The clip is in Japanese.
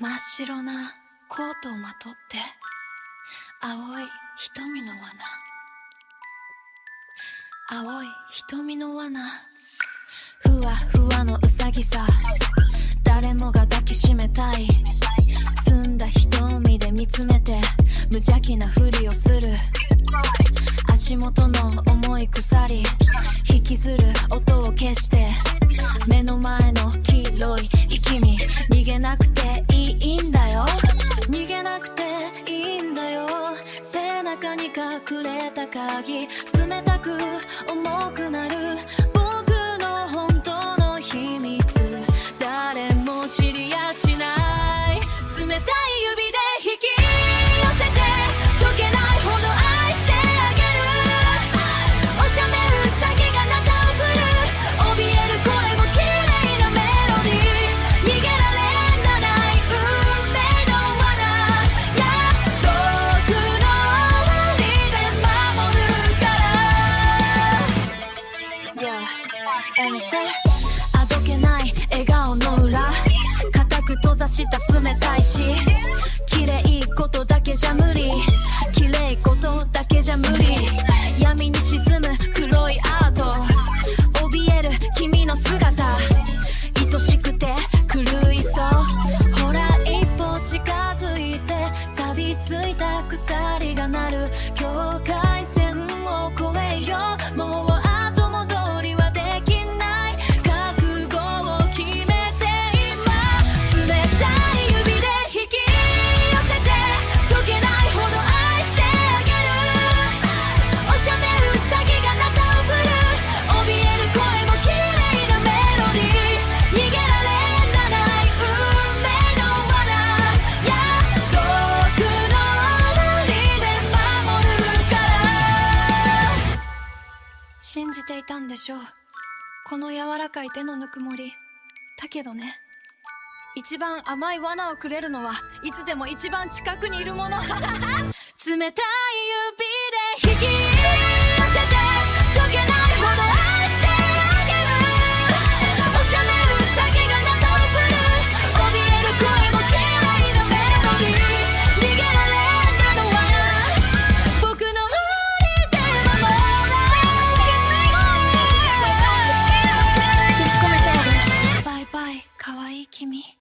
真っ白なコートをまとって青い瞳の罠、青い瞳の罠、ふわふわのうさぎさ、誰もが抱きしめたい、澄んだ瞳で見つめて無邪気なふりをする、足元の重い鎖引きずる音を消して、目の前の黄色い息に逃げなくていいんだよ、逃げなくていいんだよ、背中に隠れた鍵、冷たく重くなる僕の本当の秘密、誰も知りやしない冷たい指で引き寄せて溶けないほど愛してあげる、おしゃべうさぎがなたを振る、怯える声も綺麗なメロディー、逃げられない運命の罠、約束の終わりで守るから、Yeah, let me say、 あどけない笑顔の裏、固く閉ざした冷たいし、綺麗ことだけじゃ無理、綺麗ことだけじゃ無理、闇に沈む黒いアート、怯える君の姿、愛しくて狂いそう、ほら一歩近づいて、錆びついた鎖が鳴る、境界線を越えよう、もう後戻りはできない、覚悟を決めて今、冷たい指で引き寄せて溶けないほど愛してあげる、おしゃべうさぎがなたを振る、怯える声も綺麗なメロディー、逃げられない運命の罠、約束の終わりで守るから、信じていたんでしょう、この柔らかい手のぬくもり、だけどね、一番甘い罠をくれるのはいつでも一番近くにいるもの冷たい指で引き